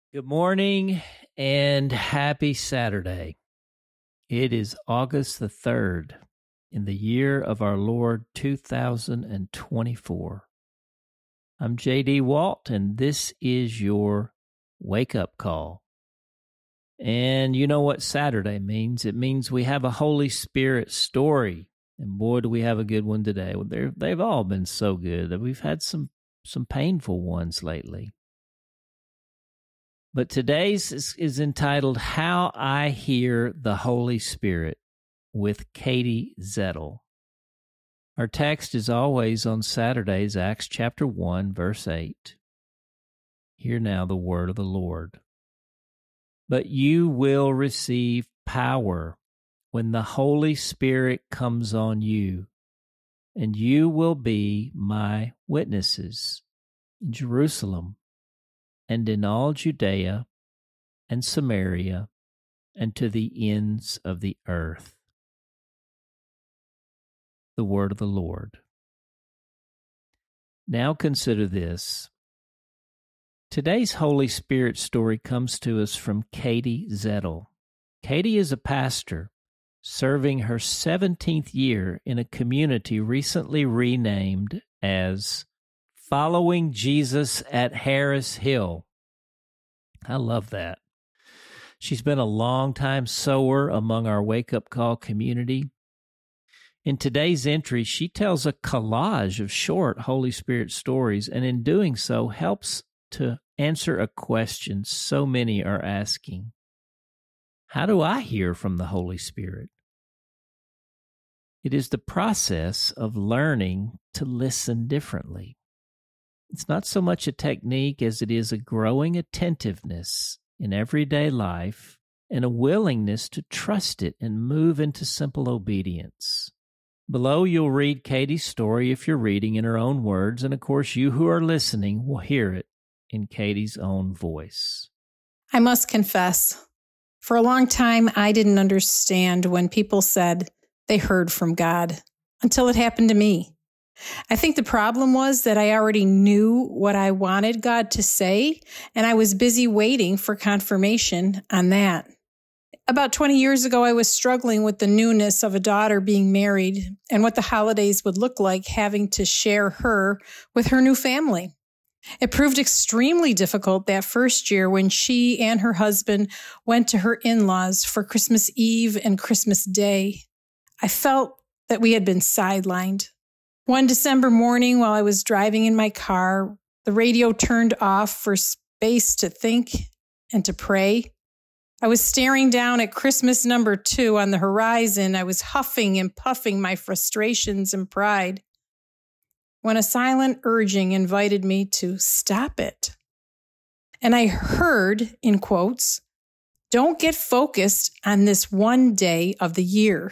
Good morning and happy Saturday. It is August the 3rd in the year of our Lord 2024. I'm J.D. Walt, and this is your wake-up call. And you know what Saturday means? It means we have a Holy Spirit story. And boy, do we have a good one today. They've all been so good. We've had some painful ones lately. But today's is entitled How I Hear the Holy Spirit with Katie Zettel. Our text is always on Saturdays, Acts chapter 1, verse 8. Hear now the word of the Lord. But you will receive power when the Holy Spirit comes on you, and you will be my witnesses in Jerusalem, and in all Judea and Samaria, and to the ends of the earth. The word of the Lord. Now consider this. Today's Holy Spirit story comes to us from Katie Zettel. Katie is a pastor serving her 17th year in a community recently renamed as Following Jesus at Harris Hill. I love that. She's been a long-time sower among our wake-up call community. In today's entry, she tells a collage of short Holy Spirit stories, and in doing so, helps to answer a question so many are asking. How do I hear from the Holy Spirit? It is the process of learning to listen differently. It's not so much a technique as it is a growing attentiveness in everyday life and a willingness to trust it and move into simple obedience. Below, you'll read Katie's story if you're reading in her own words, and of course, you who are listening will hear it in Katie's own voice. I must confess, for a long time, I didn't understand when people said they heard from God until it happened to me. I think the problem was that I already knew what I wanted God to say, and I was busy waiting for confirmation on that. About 20 years ago, I was struggling with the newness of a daughter being married and what the holidays would look like having to share her with her new family. It proved extremely difficult that first year when she and her husband went to her in-laws for Christmas Eve and Christmas Day. I felt that we had been sidelined. One December morning while I was driving in my car, the radio turned off for space to think and to pray. I was staring down at Christmas number 2 on the horizon. I was huffing and puffing my frustrations and pride when a silent urging invited me to stop it. And I heard, in quotes, "Don't get focused on this one day of the year.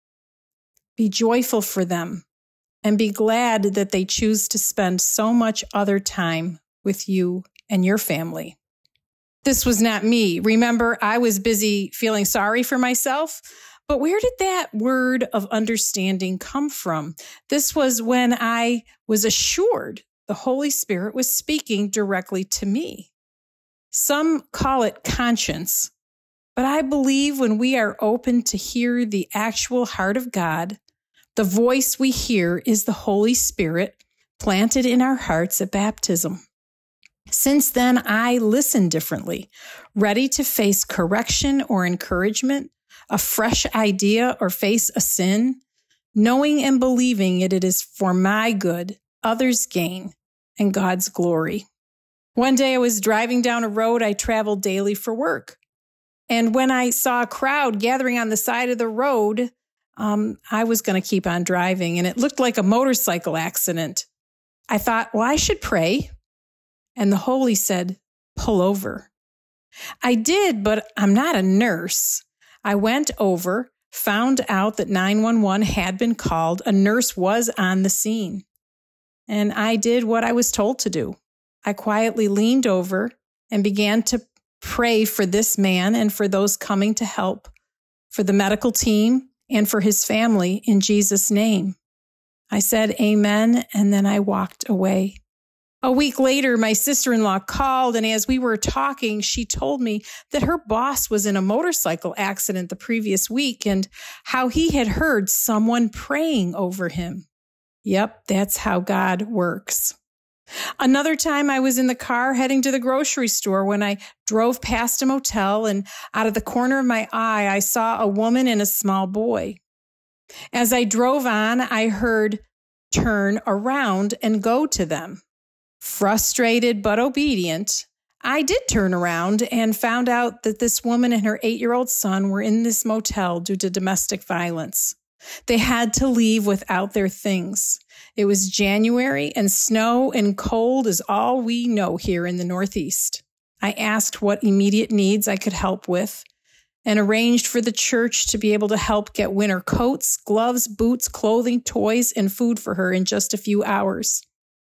Be joyful for them. And be glad that they choose to spend so much other time with you and your family." This was not me. Remember, I was busy feeling sorry for myself. But where did that word of understanding come from? This was when I was assured the Holy Spirit was speaking directly to me. Some call it conscience, but I believe when we are open to hear the actual heart of God, the voice we hear is the Holy Spirit planted in our hearts at baptism. Since then, I listen differently, ready to face correction or encouragement, a fresh idea or face a sin, knowing and believing it is for my good, others' gain, and God's glory. One day I was driving down a road I traveled daily for work. And when I saw a crowd gathering on the side of the road, I was going to keep on driving, and it looked like a motorcycle accident. I thought, well, I should pray. And the Holy said, pull over. I did, but I'm not a nurse. I went over, found out that 911 had been called. A nurse was on the scene. And I did what I was told to do. I quietly leaned over and began to pray for this man and for those coming to help, for the medical team, and for his family in Jesus' name. I said amen, and then I walked away. A week later, my sister-in-law called, and as we were talking, she told me that her boss was in a motorcycle accident the previous week and how he had heard someone praying over him. Yep, that's how God works. Another time I was in the car heading to the grocery store when I drove past a motel, and out of the corner of my eye, I saw a woman and a small boy. As I drove on, I heard, "Turn around and go to them." Frustrated but obedient, I did turn around and found out that this woman and her 8-year-old son were in this motel due to domestic violence. They had to leave without their things. It was January, and snow and cold is all we know here in the Northeast. I asked what immediate needs I could help with and arranged for the church to be able to help get winter coats, gloves, boots, clothing, toys, and food for her in just a few hours.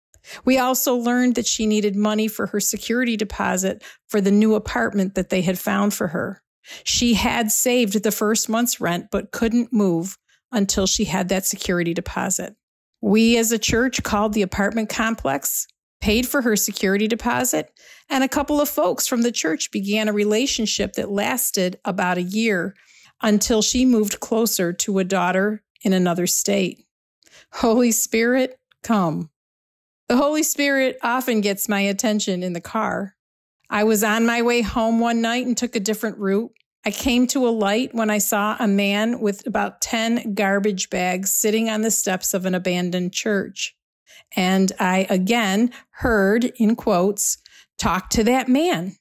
We also learned that she needed money for her security deposit for the new apartment that they had found for her. She had saved the first month's rent, but couldn't move until she had that security deposit. We as a church called the apartment complex, paid for her security deposit, and a couple of folks from the church began a relationship that lasted about a year until she moved closer to a daughter in another state. Holy Spirit, come. The Holy Spirit often gets my attention in the car. I was on my way home one night and took a different route. I came to a light when I saw a man with about 10 garbage bags sitting on the steps of an abandoned church. And I again heard, in quotes, "Talk to that man."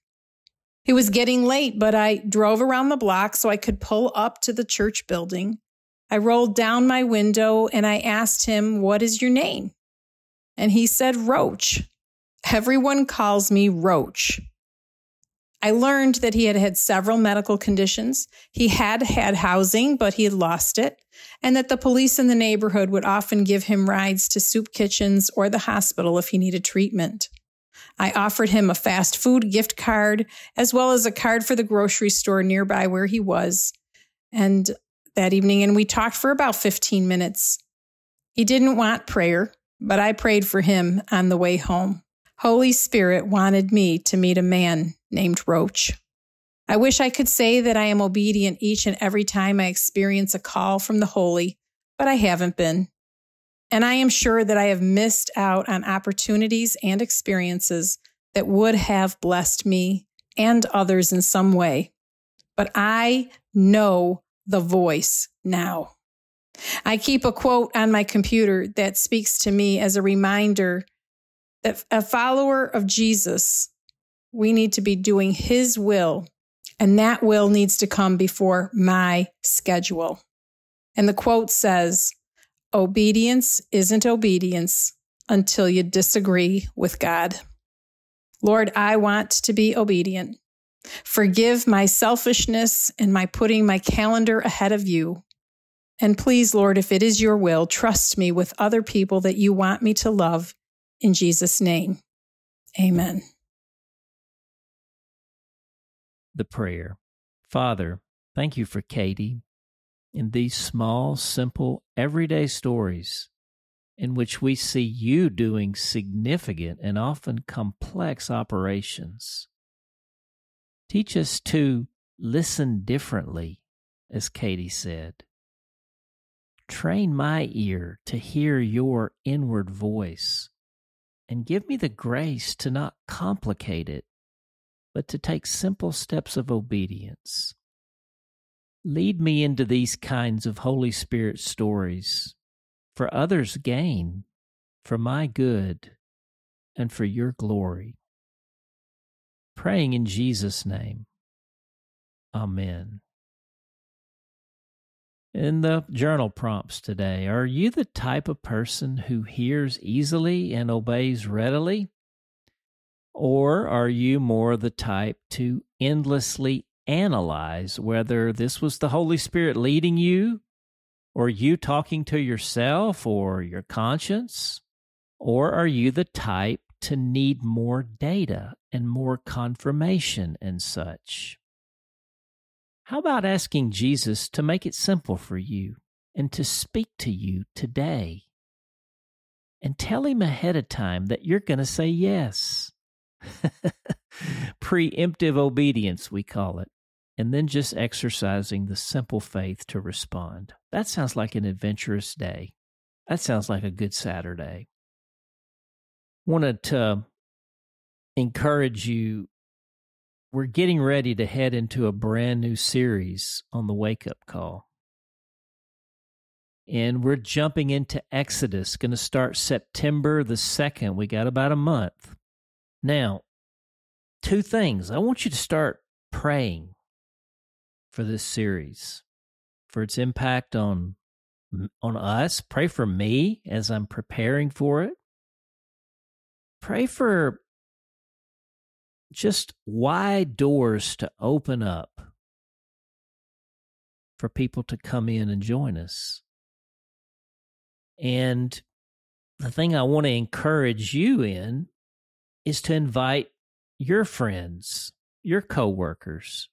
It was getting late, but I drove around the block so I could pull up to the church building. I rolled down my window and I asked him, "What is your name?" And he said, "Roach. Everyone calls me Roach." I learned that he had had several medical conditions. He had had housing, but he had lost it, and that the police in the neighborhood would often give him rides to soup kitchens or the hospital if he needed treatment. I offered him a fast food gift card, as well as a card for the grocery store nearby where he was. And that evening, and we talked for about 15 minutes. He didn't want prayer, but I prayed for him on the way home. Holy Spirit wanted me to meet a man named Roach. I wish I could say that I am obedient each and every time I experience a call from the holy, but I haven't been. And I am sure that I have missed out on opportunities and experiences that would have blessed me and others in some way. But I know the voice now. I keep a quote on my computer that speaks to me as a reminder that a follower of Jesus, we need to be doing his will, and that will needs to come before my schedule. And the quote says, "Obedience isn't obedience until you disagree with God." Lord, I want to be obedient. Forgive my selfishness and my putting my calendar ahead of you. And please, Lord, if it is your will, trust me with other people that you want me to love. In Jesus' name, amen. The prayer. Father, thank you for Katie in these small, simple, everyday stories in which we see you doing significant and often complex operations. Teach us to listen differently, as Katie said. Train my ear to hear your inward voice, and give me the grace to not complicate it, but to take simple steps of obedience. Lead me into these kinds of Holy Spirit stories for others' gain, for my good, and for your glory. Praying in Jesus' name. Amen. In the journal prompts today, are you the type of person who hears easily and obeys readily? Or are you more the type to endlessly analyze whether this was the Holy Spirit leading you, or you talking to yourself or your conscience? Or are you the type to need more data and more confirmation and such? How about asking Jesus to make it simple for you and to speak to you today? and tell him ahead of time that you're going to say yes. Preemptive obedience, we call it. And then just exercising the simple faith to respond. That sounds like an adventurous day. That sounds like a good Saturday. Wanted to encourage you. We're getting ready to head into a brand new series on the Wake Up Call. And we're jumping into Exodus, going to start September the 2nd. We got about a month. Now, two things. I want you to start praying for this series, for its impact on us. Pray for me as I'm preparing for it. Pray for just wide doors to open up for people to come in and join us. And the thing I want to encourage you in is to invite your friends, your coworkers.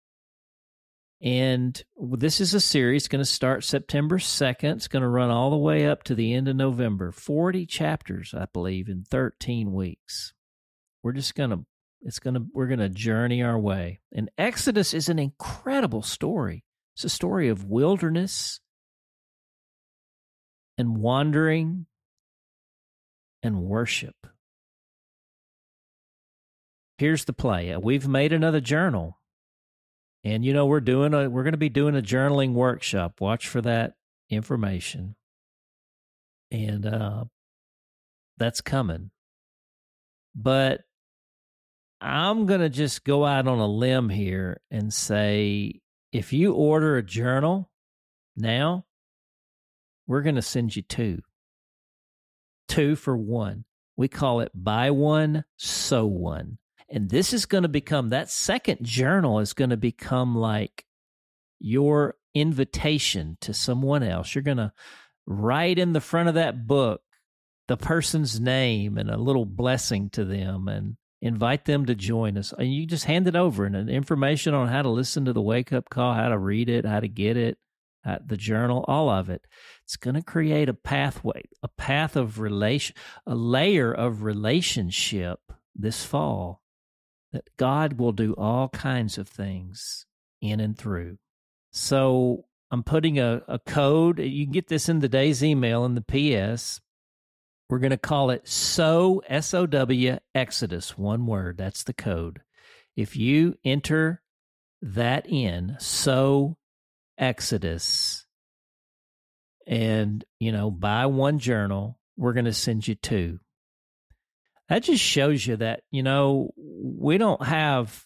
And this is a series going to start September 2nd. It's going to run all the way up to the end of November. 40 chapters, I believe, in 13 weeks. We're going to journey our way. And Exodus is an incredible story. It's a story of wilderness and wandering and worship. Here's the play. We've made another journal. And we're going to be doing a journaling workshop. Watch for that information. And that's coming. But I'm going to just go out on a limb here and say, if you order a journal now, we're going to send you two. 2 for 1. We call it buy one, sew one. And this is going to become, that second journal is going to become like your invitation to someone else. You're going to write in the front of that book the person's name and a little blessing to them and invite them to join us. And you just hand it over and information on how to listen to the Wake Up Call, how to read it, how to get it, the journal, all of it. It's going to create a pathway, a path of relation, a layer of relationship this fall that God will do all kinds of things in and through. So I'm putting a code. You can get this in today's email in the PS. We're going to call it SOW, S-O-W, Exodus, one word. That's the code. If you enter that in, SOW, Exodus, and, buy one journal, we're going to send you 2. That just shows you that, we don't have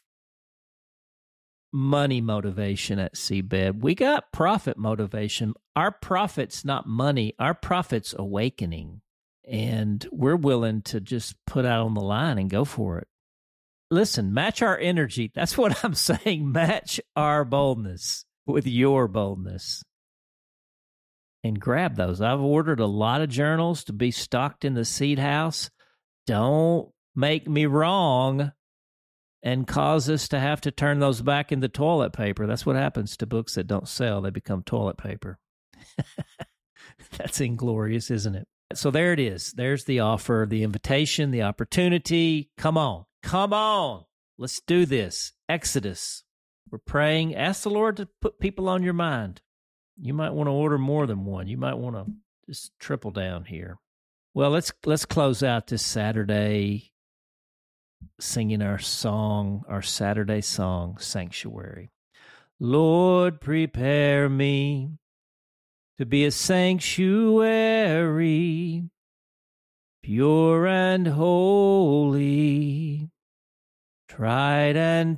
money motivation at Seabed. We got profit motivation. Our profit's not money. Our profit's awakening. And we're willing to just put out on the line and go for it. Listen, match our energy. That's what I'm saying. Match our boldness with your boldness. And grab those. I've ordered a lot of journals to be stocked in the Seed House. Don't make me wrong and cause us to have to turn those back into toilet paper. That's what happens to books that don't sell. They become toilet paper. That's inglorious, isn't it? So there it is. There's the offer, the invitation, the opportunity. Come on. Come on. Let's do this. Exodus. We're praying. Ask the Lord to put people on your mind. You might want to order more than one. You might want to just triple down here. Well, let's close out this Saturday singing our song, our Saturday song, Sanctuary. Lord, prepare me to be a sanctuary, pure and holy, tried and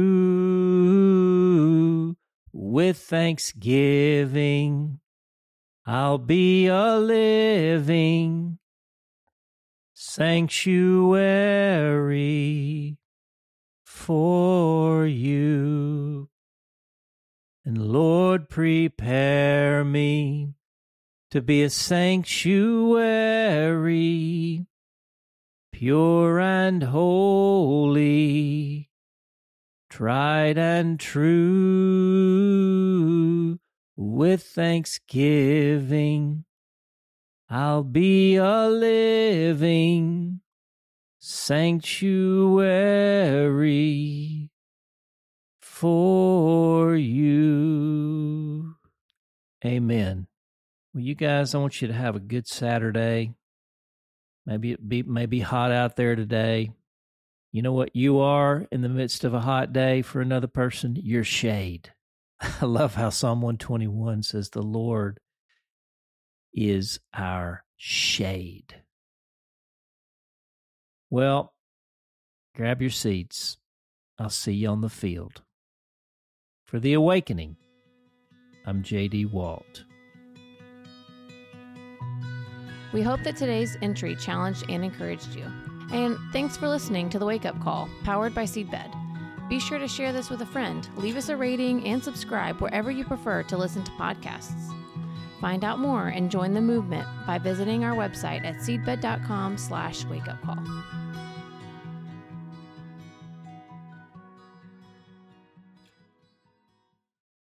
true. With thanksgiving, I'll be a living sanctuary for you. And Lord, prepare me to be a sanctuary, pure and holy, tried and true. With thanksgiving, I'll be a living sanctuary for you. Amen. Well, you guys, I want you to have a good Saturday. Maybe it may be hot out there today. You know what you are in the midst of a hot day for another person? You're shade. I love how Psalm 121 says the Lord is our shade. Well, grab your seats. I'll see you on the field. For The Awakening, I'm J.D. Walt. We hope that today's entry challenged and encouraged you. And thanks for listening to The Wake Up Call, powered by Seedbed. Be sure to share this with a friend, leave us a rating, and subscribe wherever you prefer to listen to podcasts. Find out more and join the movement by visiting our website at seedbed.com/wakeupcall.